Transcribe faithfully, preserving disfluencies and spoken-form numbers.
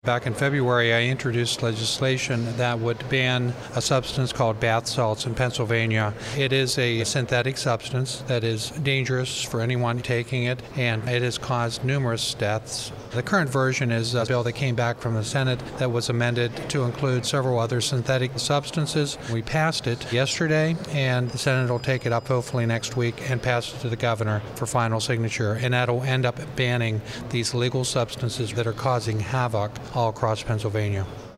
Back in February, I introduced legislation that would ban a substance called bath salts in Pennsylvania. It is a synthetic substance that is dangerous for anyone taking it, and it has caused numerous deaths. The current version is a bill that came back from the Senate that was amended to include several other synthetic substances. We passed it yesterday, and the Senate will take it up hopefully next week and pass it to the governor for final signature, and that'll end up banning these legal substances that are causing havoc all across Pennsylvania.